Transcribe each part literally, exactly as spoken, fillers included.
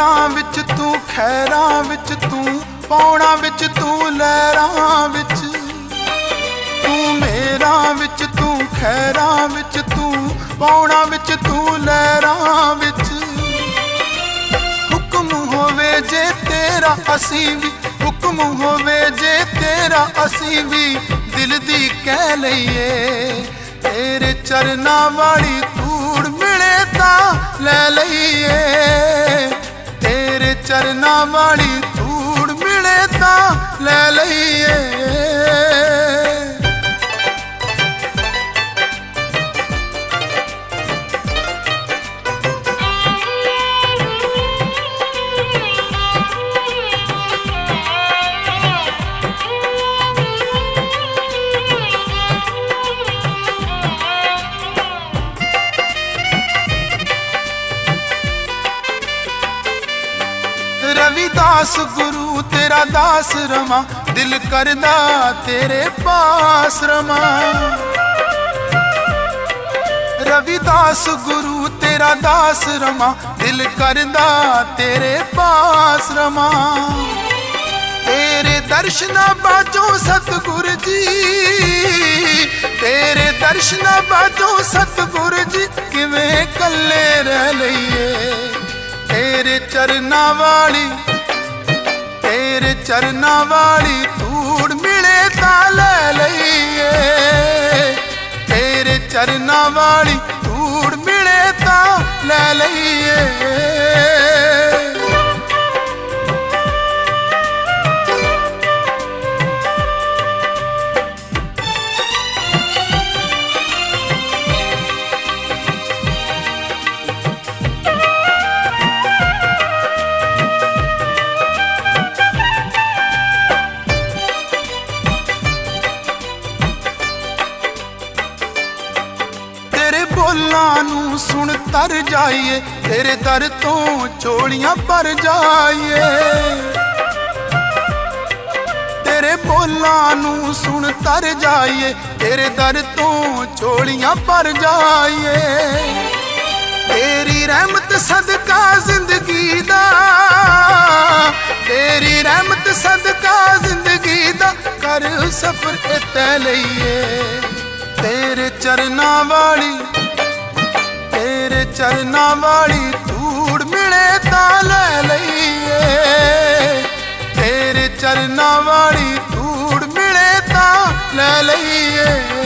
मेरां विच तू खैरां विच तू पौणा विच तू लहरां विच तू मेरां विच तू खैरां विच तू पौणा विच तू लहरां विच हुक्म होवे जे तेरा असीं भी हुक्म होवे जे तेरा असीं भी दिल दी कह लईए तेरे चरना वाली धूड़ मिले तां लै लईए तेरे चरना वाली धूड़ मिले तां लै लईए रविदास गुरु तेरा दास रमा दिल करदा तेरे पास रमा रविदास गुरु तेरा दास रमा दिल करदा तेरे पास रमा तेरे दर्शना बाजो सतगुर जी तेरे दर्शना बाजो सतगुर जी किवें कल्ले रह लईए तेरे चरना वाली तेरे चरना वाली धूड़ मिले तां लै लईए तेरे चरना वाली धूड़ मिले तां लै लईए सुन तर जाइए तेरे दर तो चोलियां पर जाइए तेरे बोलां नू सुन तर जाइए तेरे दर तो चोलियां पर जाइए तेरी रहमत सदका जिंदगी दा तेरी रहमत सदका जिंदगी दा कर सफर तै लईए तेरे चरना वाली तेरे चरना वाली धूड़ मिले तां लै लईए तेरे चरना वाली धूड़ मिले तां लै लईए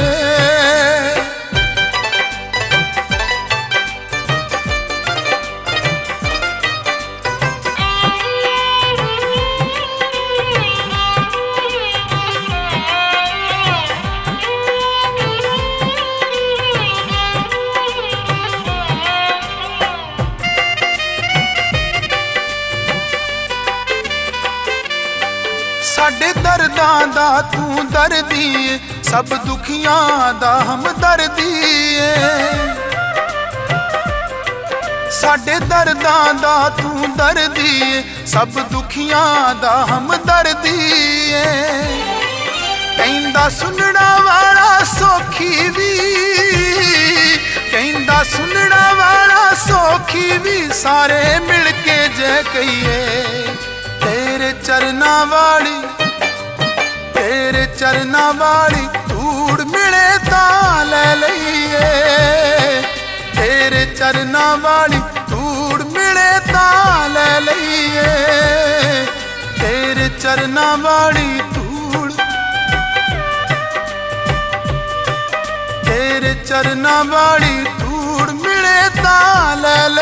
साडे दर्दां दा तू दर्दी सब दुखियां दा हमदर्दी साडे दर्दां दा तू दर्दी सब दुखियां दा हमदर्दी कहंदा सुनना वाला सौखी भी कहंदा सुनना वाला सौखी भी सारे मिल के जय कहिए तेरे चरना वाली तेरे चरना वाली धूड़ मिले तां लै लईए तेरे चरना वाली धूड़ मिले तां लै लईए तेरे चरना वाली धूड़ तेरे चरना वाली धूड़ मिले तां लै